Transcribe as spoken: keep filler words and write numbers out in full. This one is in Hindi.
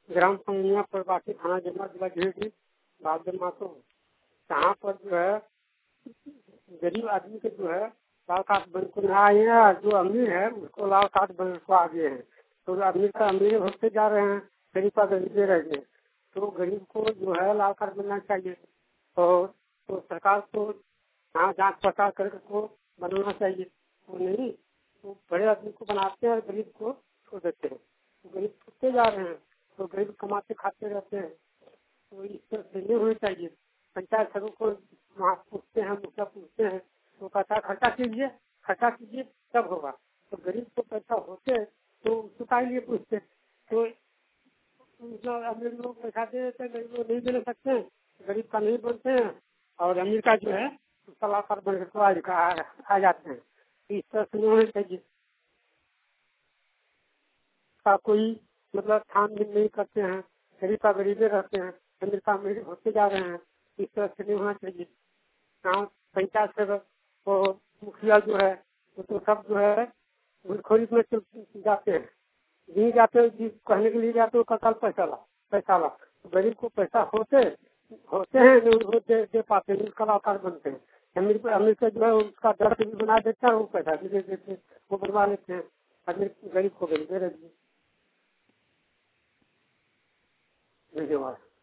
ग्राम पंगिया प्रवासी थाना जमा जिला गिरिडीह भाद्र मासों यहाँ पर जो है गरीब आदमी के जो है लाल कार्ड बन को आए हैं, जो अमीर है उसको लाल कार्ड बन को आ गए हैं। तो अमीर का अमीर होते जा रहे हैं, गरीब का गरीबे रह गए। तो गरीब को जो है लाल कार्ड बनना चाहिए और तो सरकार को यहाँ जांच पड़ताल करके को बनाना चाहिए। तो नहीं तो बड़े आदमी को बनाते हैं, गरीब को छोड़ देते हैं। तो गरीब छूटते जा रहे हैं, तो गरीब कमाते खाते रहते हैं। तो इस तरह से नहीं होनी चाहिए। पंचायत सभी को वहाँ पूछते हैं, मुखिया पूछते हैं, तो कहता खर्चा कीजिए खर्चा कीजिए तब होगा। तो गरीब को पैसा होते तो उसका लिए पूछते। तो अमीर लोग पैसा दे देते हैं, गरीब लोग नहीं दे सकते हैं, गरीब का नहीं बनते हैं और अमीर का जो है उसका लाकर बन के आ जाते हैं। इस तरह से नहीं होना चाहिए। का कोई मतलब छानबीन नहीं करते हैं, गरीब का गरीबे रहते हैं, अमीर का अमीर होते जा रहे हैं। इस तरह से नहीं होना चाहिए। यहाँ पंचायत सेवक वो मुखिया जो है वो तो सब जो है घूसखोरी में जाते हैं, नहीं जाते जिस कहने के लिए जाते उसका कल पैसा ला पैसा ला। तो गरीब को पैसा होते होते हैं नहीं वो दे, दे पाते नहीं, कलाकार बनते हैं। अमीर अमीर से जो है उसका दर भी बना देता है, वो पैसा भी दे देते हैं, वो बनवा लेते हैं। अमीर गरीब को गरीबे रह धन्यवाद।